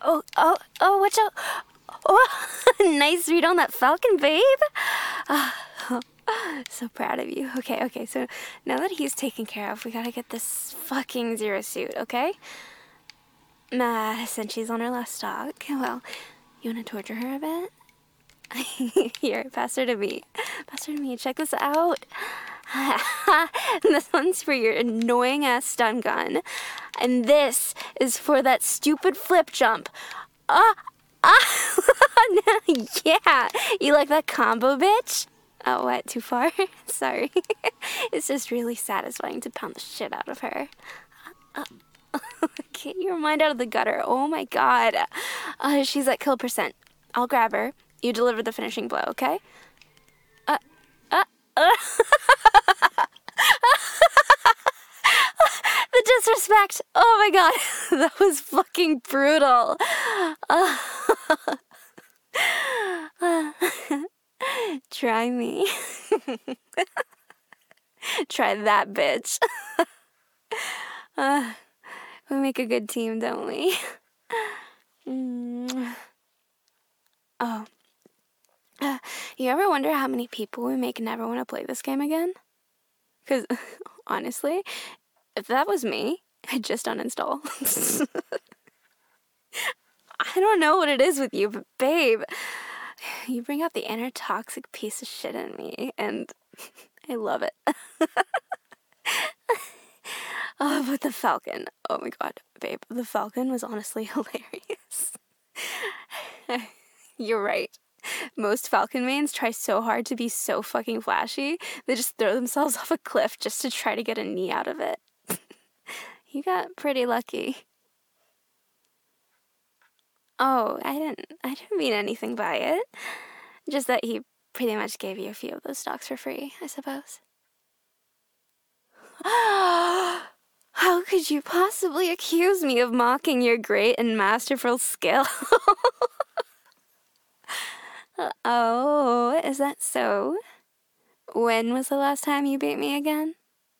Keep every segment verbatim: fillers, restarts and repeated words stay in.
Oh, oh, oh, watch out. Oh, nice read on that falcon, babe. Oh, so proud of you. Okay, okay, so now that he's taken care of, we gotta get this fucking Zero suit, okay? Nah, since she's on her last stock, well, you wanna torture her a bit? Here, pass her to me. Pass her to me. Check this out. This one's for your annoying ass stun gun. And this is for that stupid flip jump. Ah, ah. Yeah. You like that combo, bitch? Oh, what? Too far? Sorry. It's just really satisfying to pound the shit out of her. Uh, Get your mind out of the gutter. Oh my god. Uh, she's at kill percent. I'll grab her. You deliver the finishing blow, okay? Uh, uh, uh. The disrespect. Oh my god. That was fucking brutal. Uh, uh, try me. Try that, bitch. uh, we make a good team, don't we? Mm. Oh. Uh, you ever wonder how many people we make never want to play this game again? Because, honestly, if that was me, I'd just uninstall. I don't know what it is with you, but babe, you bring out the inner toxic piece of shit in me, and I love it. Oh, but the Falcon. Oh my god, babe, the Falcon was honestly hilarious. You're right. Most Falcon mains try so hard to be so fucking flashy, they just throw themselves off a cliff just to try to get a knee out of it. You got pretty lucky. Oh, I didn't I didn't mean anything by it. Just that he pretty much gave you a few of those stocks for free, I suppose. How could you possibly accuse me of mocking your great and masterful skill? Oh, is that so? When was the last time you beat me again?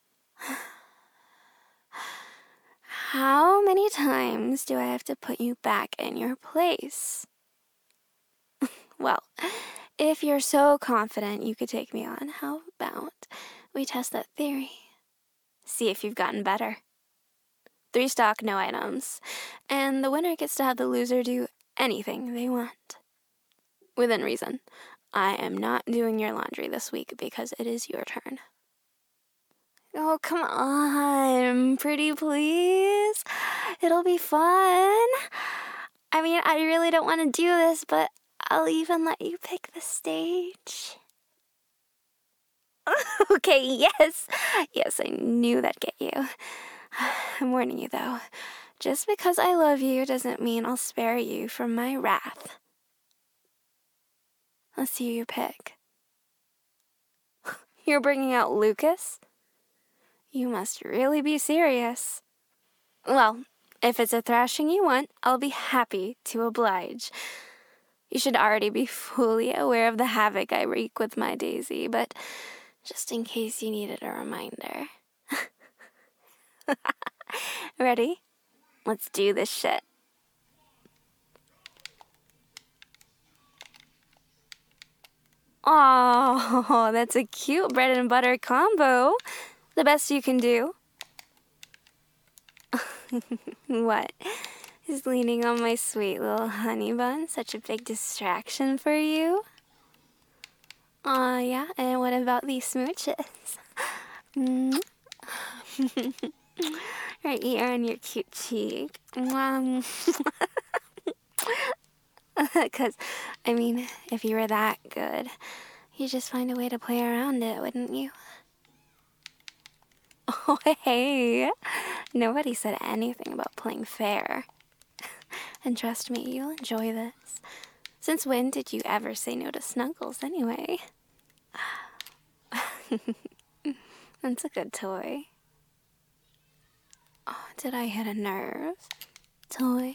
How many times do I have to put you back in your place? Well, if you're so confident you could take me on, how about we test that theory? See if you've gotten better. Three stock, no items. And the winner gets to have the loser do anything they want. Within reason. I am not doing your laundry this week because it is your turn. Oh, come on, pretty please. It'll be fun. I mean, I really don't want to do this, but I'll even let you pick the stage. Okay, yes. Yes, I knew that'd get you. I'm warning you, though. Just because I love you doesn't mean I'll spare you from my wrath. Let's see who you pick. You're bringing out Lucas? You must really be serious. Well, if it's a thrashing you want, I'll be happy to oblige. You should already be fully aware of the havoc I wreak with my Daisy, but just in case you needed a reminder. Ready? Let's do this shit. Oh, that's a cute bread and butter combo. The best you can do. What? Is leaning on my sweet little honey bun such a big distraction for you? Aw, yeah, and what about these smooches? Right here on your cute cheek. Because, I mean, if you were that good, you'd just find a way to play around it, wouldn't you? Oh, hey. Nobody said anything about playing fair. And trust me, you'll enjoy this. Since when did you ever say no to snuggles, anyway? That's a good toy. Oh, did I hit a nerve? Toy?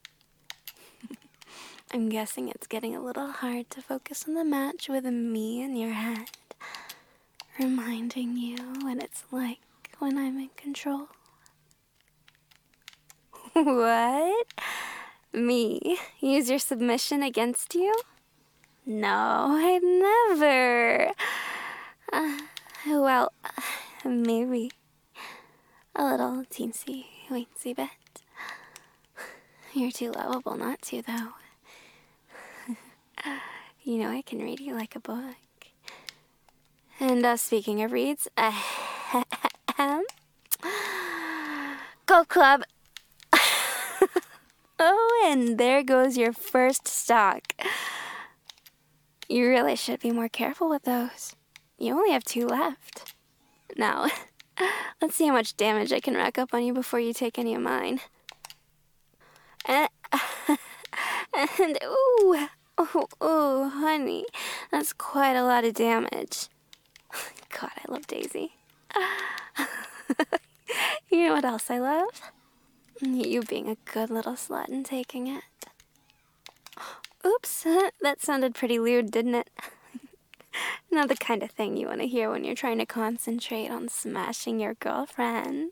I'm guessing it's getting a little hard to focus on the match with me in your head, reminding you what it's like when I'm in control. What? Me? Use your submission against you? No, I'd never. Uh, well, maybe. A little teensy weensy bit. You're too lovable not to, though. You know I can read you like a book. And uh, speaking of reads, ahem. Go Club! Oh, and there goes your first stock. You really should be more careful with those. You only have two left. Now, let's see how much damage I can rack up on you before you take any of mine. And, and ooh, ooh, ooh, honey, that's quite a lot of damage. God, I love Daisy. You know what else I love? You being a good little slut and taking it. Oops, that sounded pretty lewd, didn't it? Not the kind of thing you want to hear when you're trying to concentrate on smashing your girlfriend.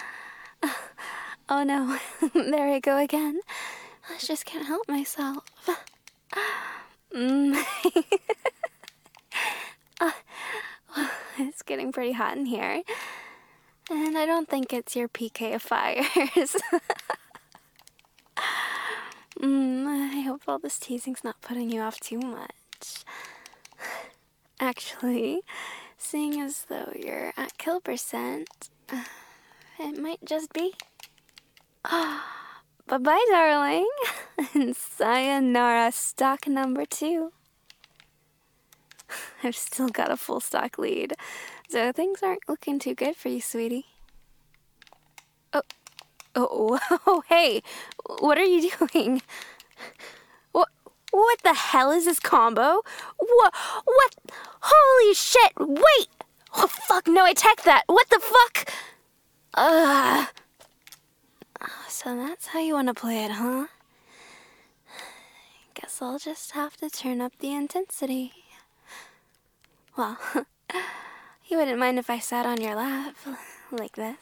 Oh no, there I go again. I just can't help myself. Mm. uh, it's getting pretty hot in here. And I don't think it's your P K of fires. mm, I hope all this teasing's not putting you off too much. Actually, seeing as though you're at kill percent, it might just be. Bye-bye, darling. And sayonara, stock number two. I've still got a full stock lead, so things aren't looking too good for you, sweetie. Oh, oh, oh, hey, what are you doing? What, what the hell is this combo? What, what, holy shit, wait! Oh, fuck, no, I tech that, what the fuck? Ugh. So that's how you want to play it, huh? Guess I'll just have to turn up the intensity. Well, you wouldn't mind if I sat on your lap, like this.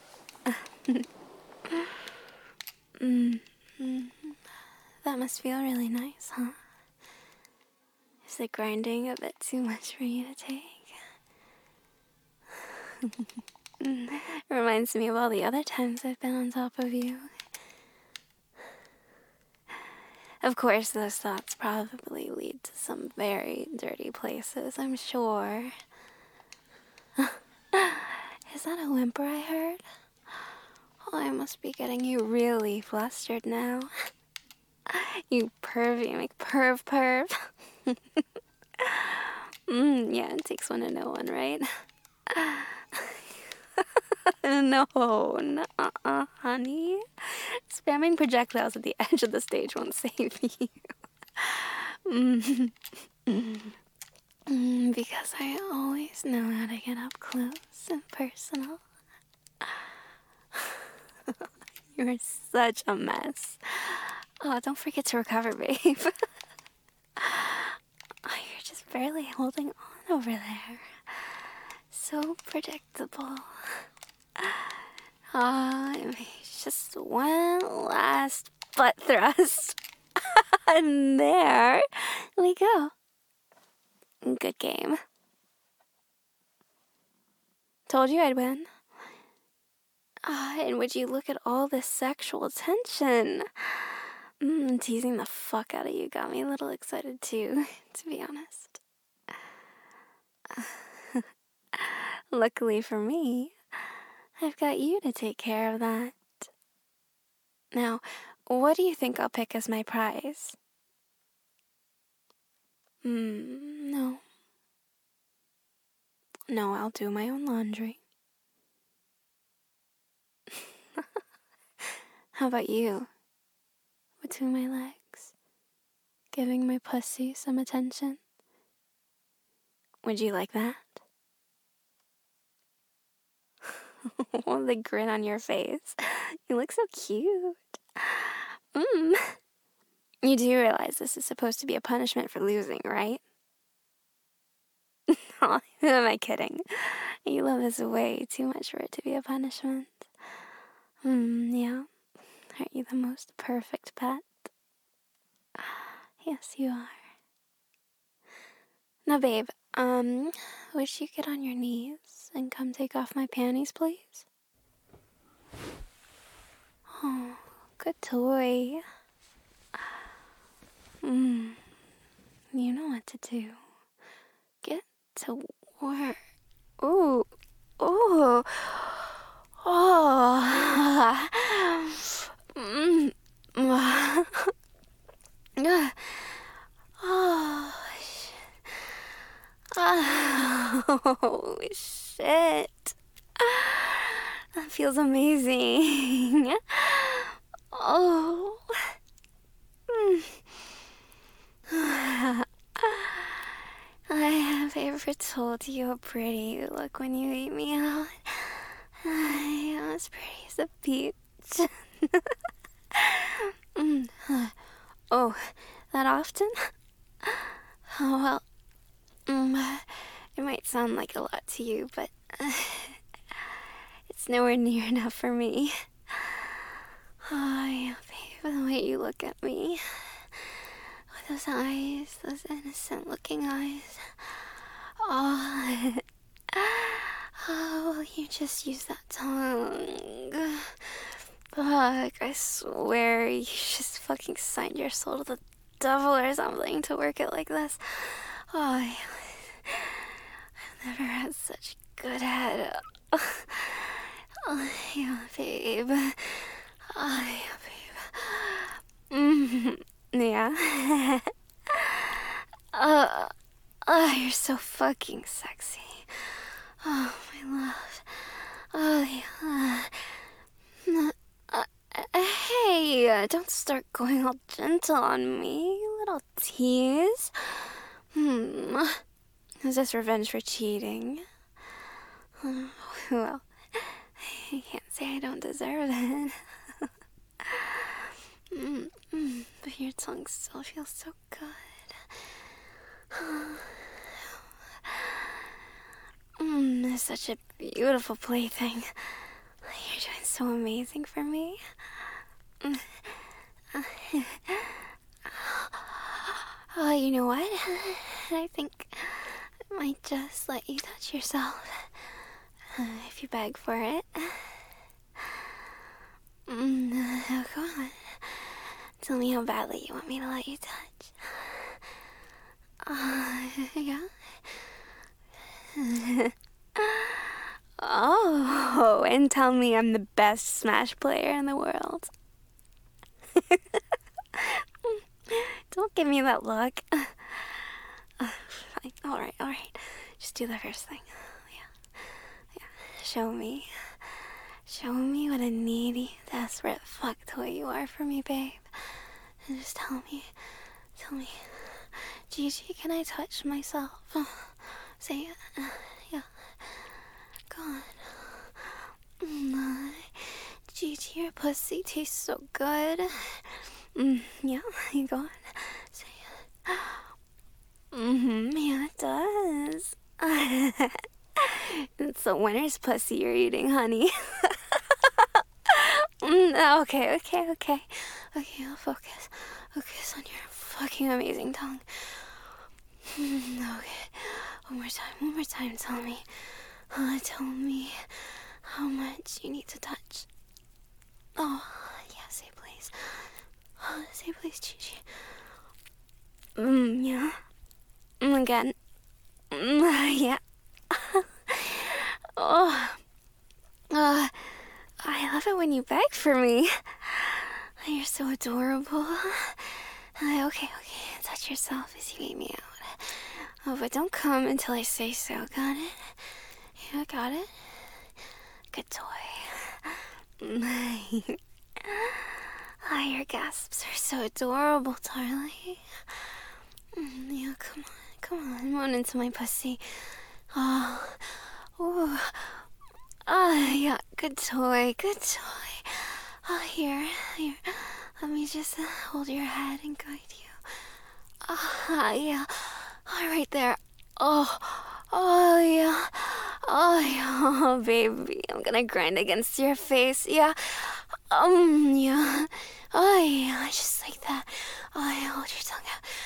mm, mm, that must feel really nice, huh? Is the grinding a bit too much for you to take? Reminds me of all the other times I've been on top of you. Of course, those thoughts probably lead to some very dirty places, I'm sure. Is that a whimper I heard? Oh, I must be getting you really flustered now. You pervy McPerv perv. mm, yeah, it takes one to know one, right? No, nuh-uh, honey. Spamming projectiles at the edge of the stage won't save you. mm. Mm, because I always know how to get up close and personal. You're such a mess. Oh, don't forget to recover, babe. Oh, you're just barely holding on over there. So predictable. Ah, uh, just one last butt thrust. And there we go. Good game. Told you I'd win. Ah, uh, and would you look at all this sexual tension? Mm, teasing the fuck out of you got me a little excited too, to be honest. Luckily for me, I've got you to take care of that. Now, what do you think I'll pick as my prize? Hmm, no. No, I'll do my own laundry. How about you? Between my legs, giving my pussy some attention? Would you like that? Oh, the grin on your face. You look so cute. Mmm. You do realize this is supposed to be a punishment for losing, right? Oh, who am I kidding? You love this way too much for it to be a punishment. Hmm, yeah. Aren't you the most perfect pet? Yes, you are. Now, babe, um, would you get on your knees and come take off my panties, please? Oh, good toy. Mm, you know what to do. Get to work. Ooh, ooh, oh. Mm. Oh, shit. Oh, shit. That feels amazing. Oh. I have ever told you how pretty you look when you eat me out. I am as pretty as a peach. mm. Oh, that often? Oh, well, mm, it might sound like a lot to you, but uh, it's nowhere near enough for me. Oh, yeah, babe, the way you look at me. With those eyes, those innocent looking eyes. Oh, oh, you just use that tongue. Fuck, I swear you just fucking signed your soul to the devil or something to work it like this. Oh, I, I've never had such good head. Oh, yeah, babe. Oh, yeah, babe. Mm, yeah. uh, oh, you're so fucking sexy. Oh, my love. Oh, yeah. Uh, uh, hey, uh, don't start going all gentle on me, little tease. Hmm. Is this revenge for cheating? Uh, well, I can't say I don't deserve it. mm, mm, but your tongue still feels so good. mm, it's such a beautiful plaything. You're doing so amazing for me. Oh, you know what? I think I might just let you touch yourself. Uh, if you beg for it. Mm, uh, come on. Tell me how badly you want me to let you touch. Uh, yeah? Oh, and tell me I'm the best Smash player in the world. Don't give me that look. Uh, fine. Alright, alright. Just do the first thing. Yeah. Yeah. Show me. Show me what a needy, desperate fuck toy you are for me, babe. And just tell me, tell me, Gigi, can I touch myself? Say it. Uh, yeah. Go on. Mm, Gigi, your pussy tastes so good. Mm, yeah, you go on. Say it. Mm-hmm, yeah, it does. It's the winner's pussy you're eating, honey. mm, okay, okay, okay. Okay, I'll focus. Focus on your fucking amazing tongue. Mm, okay. One more time, one more time, tell me. Uh, tell me how much you need to touch. Oh, yeah, say please. Uh, say please, Gigi. Mm, yeah. Mm, again. Mm, yeah. oh. Uh, I love it when you beg for me. You're so adorable. Uh, okay, okay, touch yourself as you eat me out. Oh, but don't come until I say so, got it? Yeah, got it? Good toy. Oh, your gasps are so adorable, darling. Mm, yeah, come on, come on, run into my pussy. Oh, ooh. Oh, yeah, good toy, good toy. Oh, here, here. Let me just uh, hold your head and guide you. Ah, yeah. Oh, right there. Oh, oh, yeah. Oh, yeah. Oh, baby. I'm gonna grind against your face. Yeah. Um, yeah. Oh, yeah. Just like that. Oh, yeah. Hold your tongue out.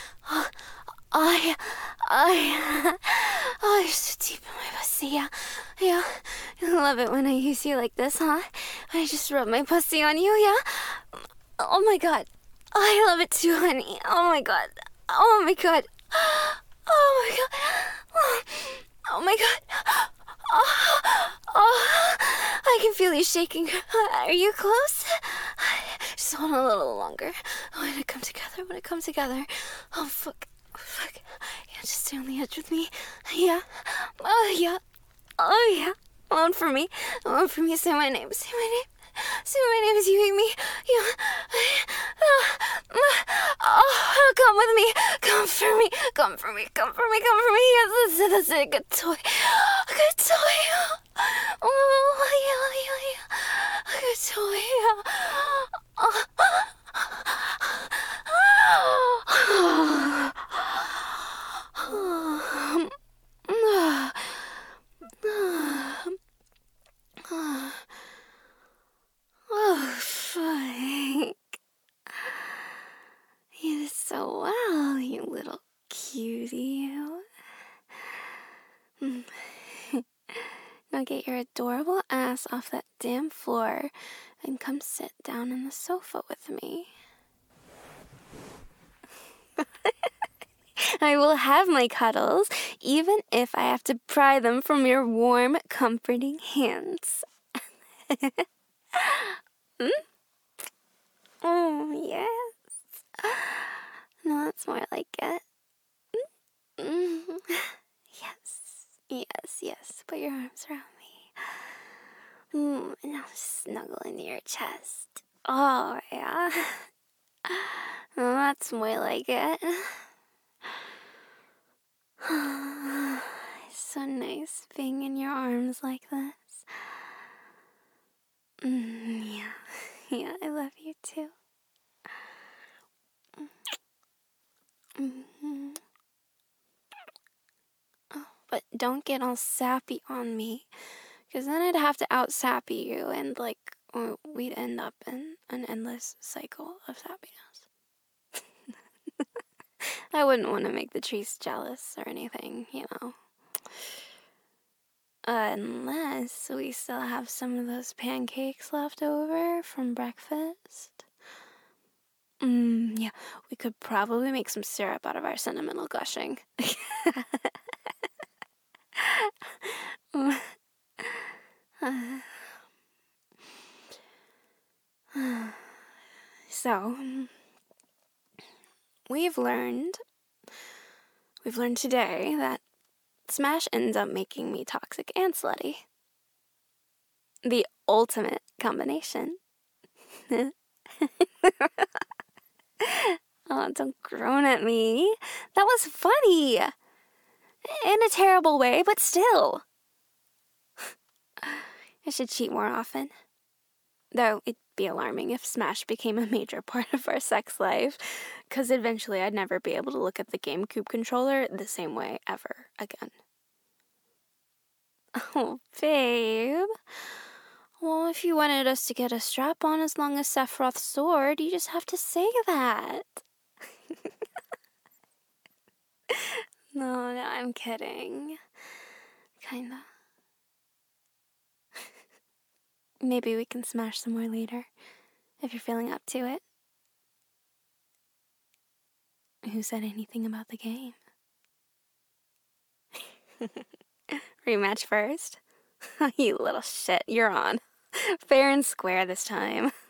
I, I, oh, you're so deep in my pussy, yeah, yeah. I love it when I use you like this, huh? I just rub my pussy on you, yeah? Oh my god. I love it too, honey. Oh my god. Oh my god. Oh my god. Oh my god. Oh, oh, I can feel you shaking. Are you close? Just hold on a little longer. When it come together, when it comes together. Oh, fuck. Fuck. Yeah, just stay on the edge with me. Yeah. Oh, yeah. Oh, yeah. One for me. One for me. Say my name. Say my name. Say my name as you hate me. You. Oh, come with me. Come for me. Come for me. Come for me. Come for me. Yes, that's, that's a good toy. Good toy. Oh, yeah, yeah, yeah. Good toy. Oh. Oh, fuck. You did so well, you little cutie, you. Now get your adorable ass off that damn floor and come sit down on the sofa with me. I will have my cuddles, even if I have to pry them from your warm, comforting hands. Hmm? Oh, yes. No, that's more like it. Mm. Yes, yes, yes. Put your arms around me. Mm, and I'll snuggle into your chest. Oh, yeah. Well, that's more like it. It's so nice being in your arms like this. Mm, yeah, yeah, I love you too. Mm-hmm. Oh, but don't get all sappy on me, because then I'd have to out sappy you, and like we'd end up in an endless cycle of sappiness. I wouldn't want to make the trees jealous or anything, you know. Unless we still have some of those pancakes left over from breakfast. Mmm, yeah, we could probably make some syrup out of our sentimental gushing. So, we've learned, we've learned today that Smash ends up making me toxic and slutty. The ultimate combination. Oh, don't groan at me. That was funny. In a terrible way, but still. I should cheat more often. Though it'd be alarming if Smash became a major part of our sex life, because eventually I'd never be able to look at the GameCube controller the same way ever again. Oh, babe. Well, if you wanted us to get a strap-on as long as Sephiroth's sword, you just have to say that. No, no, I'm kidding. Kinda. Maybe we can smash some more later, if you're feeling up to it. Who said anything about the game? Rematch first? You little shit, you're on. Fair and square this time.